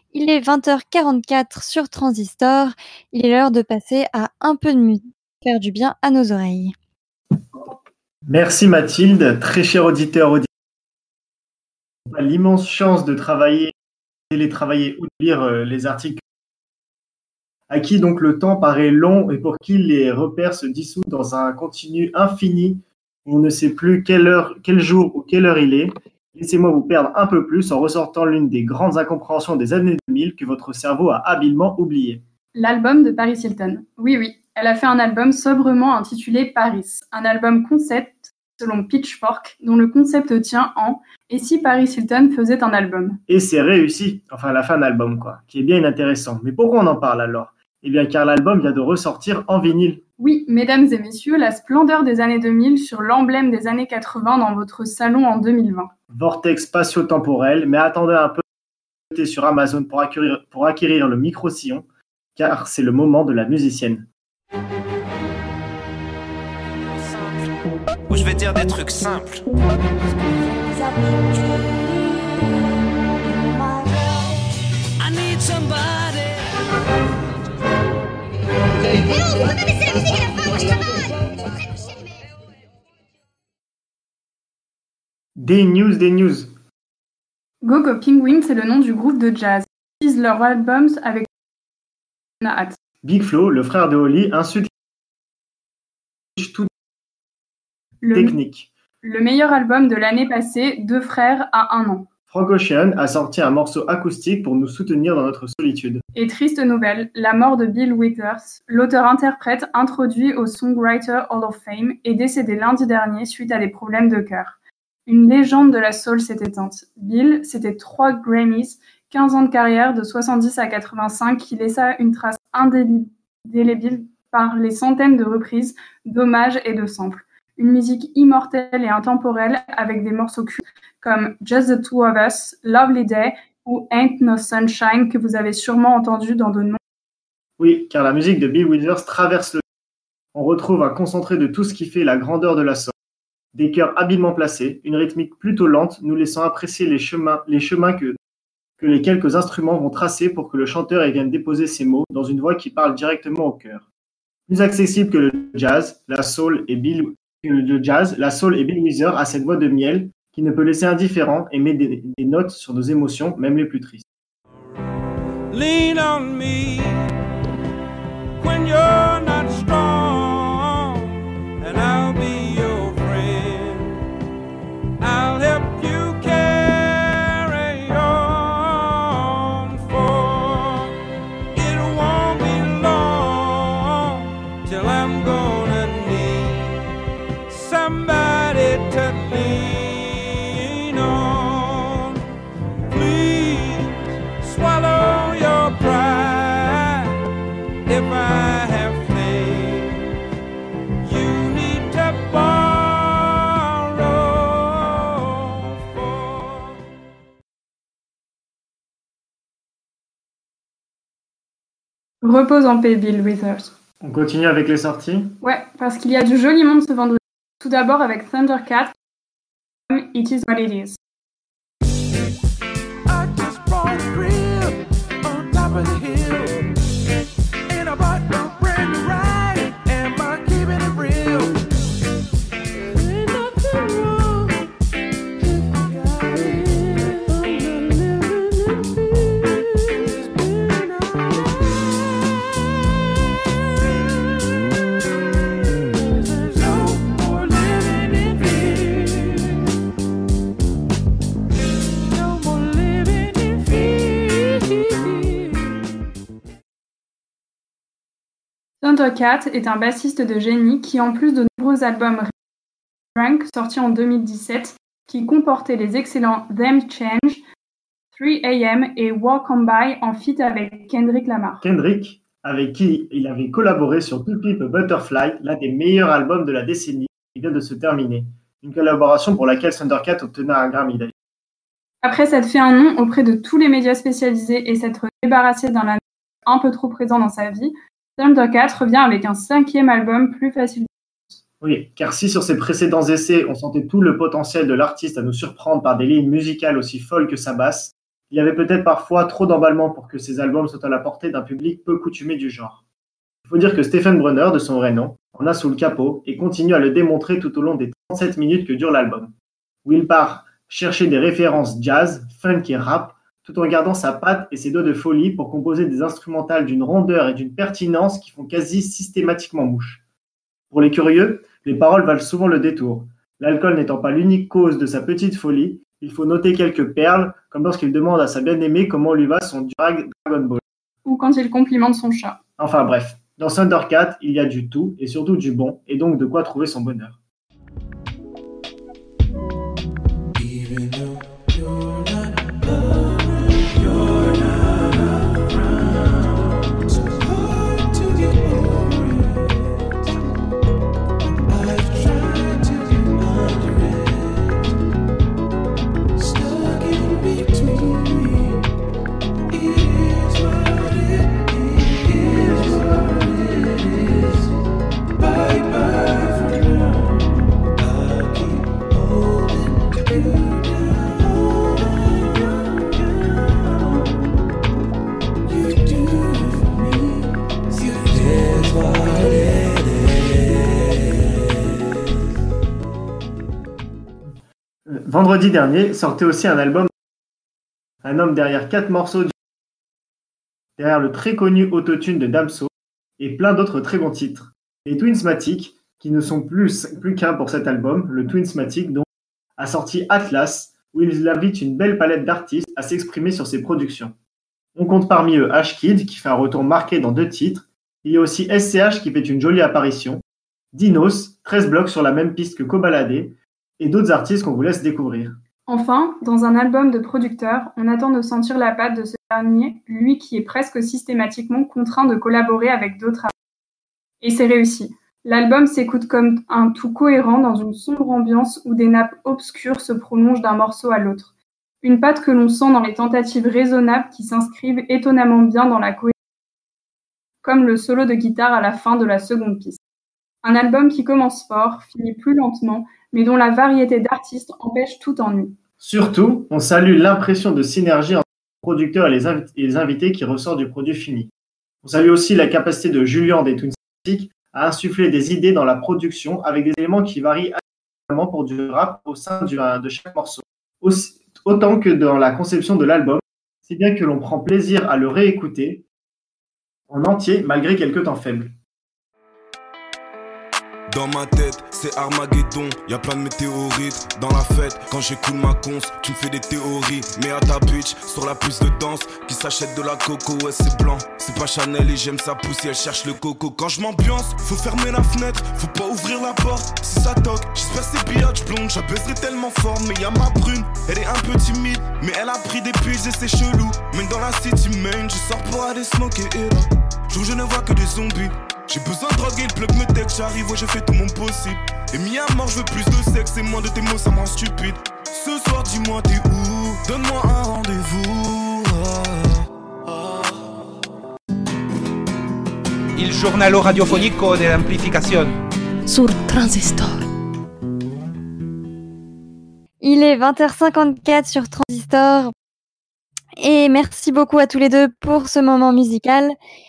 Il est 20h44 sur Transistor. Il est l'heure de passer à un peu de musique, faire du bien à nos oreilles. Merci Mathilde, très cher auditeur, on a l'immense chance de travailler, télétravailler ou de lire les articles à qui donc le temps paraît long et pour qui les repères se dissoutent dans un continu infini où on ne sait plus quelle heure, quel jour ou quelle heure il est. Laissez-moi vous perdre un peu plus en ressortant l'une des grandes incompréhensions des années 2000 que votre cerveau a habilement oubliée. L'album de Paris Hilton. Oui, elle a fait un album sobrement intitulé Paris, un album concept selon Pitchfork, dont le concept tient en « Et si Paris Hilton faisait un album ?» Et c'est réussi, enfin elle a fait un album quoi, qui est bien inintéressant. Mais pourquoi on en parle alors ? Eh bien car l'album vient de ressortir en vinyle. Oui, mesdames et messieurs, la splendeur des années 2000 sur l'emblème des années 80 dans votre salon en 2020. Vortex spatio-temporel, mais attendez un peu sur Amazon pour acquérir le micro-sillon, car c'est le moment de la musicienne. Où je vais dire des trucs simples. I need somebody. vous me baissez la musique à la fin, moi je travaille. Des news. Go Go Penguin, c'est le nom du groupe de jazz. Ils utilisent leurs albums avec hâte. Big Flo, le frère de Holly, insulte tout technique. Le meilleur album de l'année passée, Deux frères à 1 an. Frank Ocean a sorti un morceau acoustique pour nous soutenir dans notre solitude. Et triste nouvelle, la mort de Bill Withers, l'auteur-interprète introduit au Songwriter Hall of Fame, est décédé lundi dernier suite à des problèmes de cœur. Une légende de la soul s'est éteinte. Bill, c'était 3 Grammys, 15 ans de carrière de 70 à 85 qui laissa une trace indélébile par les centaines de reprises, d'hommages et de samples. Une musique immortelle et intemporelle avec des morceaux cultes comme Just the Two of Us, Lovely Day ou Ain't No Sunshine que vous avez sûrement entendu dans de nombreux... Oui, car la musique de Bill Withers traverse le... On retrouve un concentré de tout ce qui fait la grandeur de la soul. Des chœurs habilement placés, une rythmique plutôt lente, nous laissant apprécier les chemins que les quelques instruments vont tracer pour que le chanteur vienne déposer ses mots dans une voix qui parle directement au cœur. Plus accessible que le jazz, la soul et Bill Withers a cette voix de miel qui ne peut laisser indifférent et met des notes sur nos émotions, même les plus tristes. Lean on me when you're not strong, and I'll be your friend. I'll help you carry on, for it won't be long till I'm gonna need somebody to lean on. Please swallow your pride. If I have faith, you need to borrow for. Repose en paix, Bill Withers. On continue avec les sorties ? Ouais, parce qu'il y a du joli monde ce vendredi. Tout d'abord avec Thundercat, It Is What It Is. I just bought a grill on top of the hill, and I bought a brand new ride. Am I keeping it real? Ain't nothing wrong if you got it. I'm not living in fear. It's been alright. There's no more living in fear. No more living in fear. Thundercat est un bassiste de génie qui, en plus de nombreux albums Drunk sortis en 2017, qui comportaient les excellents Them Change, 3AM et Walk On By en feat avec Kendrick Lamar. Kendrick, avec qui il avait collaboré sur To Pimp a Butterfly, l'un des meilleurs albums de la décennie, qui vient de se terminer. Une collaboration pour laquelle Thundercat obtenait un Grammy d'ailleurs. Après s'être fait un nom auprès de tous les médias spécialisés et s'être débarrassé d'un ami un peu trop présent dans sa vie, Thundercat revient avec un 5e album plus facile. Oui, car si sur ses précédents essais, on sentait tout le potentiel de l'artiste à nous surprendre par des lignes musicales aussi folles que sa basse, Il y avait peut-être parfois trop d'emballement pour que ces albums soient à la portée d'un public peu coutumé du genre. Il faut dire que Stephen Brunner, de son vrai nom, en a sous le capot et continue à le démontrer tout au long des 37 minutes que dure l'album, où il part chercher des références jazz, funk et rap, tout en gardant sa patte et ses doigts de folie pour composer des instrumentales d'une rondeur et d'une pertinence qui font quasi systématiquement mouche. Pour les curieux, les paroles valent souvent le détour. L'alcool n'étant pas l'unique cause de sa petite folie, il faut noter quelques perles, comme lorsqu'il demande à sa bien-aimée comment lui va son Dragon Ball. Ou quand il complimente son chat. Enfin bref, dans Thundercat, il y a du tout et surtout du bon, et donc de quoi trouver son bonheur. Even though you're not around, you're not around. So hard to get over it. I've tried to get under it. Stuck in between. It is what it is. What it is. Bye bye for now. I'll keep holding you down. You do it for me. You did what it is. Vendredi dernier sortait aussi un album, un homme derrière 4 morceaux, derrière le très connu autotune de Damso et plein d'autres très bons titres. Les Twinsmatic, qui ne sont plus qu'un pour cet album, le Twinsmatic donc, a sorti Atlas, où il invite une belle palette d'artistes à s'exprimer sur ses productions. On compte parmi eux H-Kid, qui fait un retour marqué dans 2 titres. Il y a aussi SCH qui fait une jolie apparition, Dinos, 13 blocs sur la même piste que Kobalade, et d'autres artistes qu'on vous laisse découvrir. Enfin, dans un album de producteur, on attend de sentir la patte de ce dernier, lui qui est presque systématiquement contraint de collaborer avec d'autres artistes. Et c'est réussi. L'album s'écoute comme un tout cohérent dans une sombre ambiance où des nappes obscures se prolongent d'un morceau à l'autre. Une patte que l'on sent dans les tentatives raisonnables qui s'inscrivent étonnamment bien dans la cohérence, comme le solo de guitare à la fin de la seconde piste. Un album qui commence fort, finit plus lentement, mais dont la variété d'artistes empêche tout ennui. Surtout, on salue l'impression de synergie entre les producteurs et les invités qui ressort du produit fini. On salue aussi la capacité de Julien des Twinsmatic à insuffler des idées dans la production avec des éléments qui varient énormément pour du rap au sein de chaque morceau. Autant que dans la conception de l'album, si bien que l'on prend plaisir à le réécouter en entier malgré quelques temps faibles. Dans ma tête, c'est Armageddon, y'a plein de météorites. Dans la fête, quand j'écoute ma conce, tu me fais des théories. Mais à ta bitch, sur la piste de danse, qui s'achète de la coco, ouais c'est blanc. C'est pas Chanel et j'aime sa pousse et elle cherche le coco. Quand je m'ambiance, faut fermer la fenêtre, faut pas ouvrir la porte. Si ça toque, j'espère c'est biatch blonde, j'apaiserai tellement fort. Mais y'a ma brune, elle est un peu timide, mais elle a pris des pills et c'est chelou. Mais dans la city main, je sors pour aller smoker et là, je ne vois que des zombies. J'ai besoin de drogue et le plug me texte, j'arrive, ouais j'ai fait tout mon possible. Et mis à mort, je veux plus de sexe et moins de tes mots, ça me rend stupide. Ce soir, dis-moi t'es où, donne-moi un rendez-vous. Il giornalo radiofonico dell'amplificazione. Sur Transistor. Il est 20h54 sur Transistor. Et merci beaucoup à tous les deux pour ce moment musical.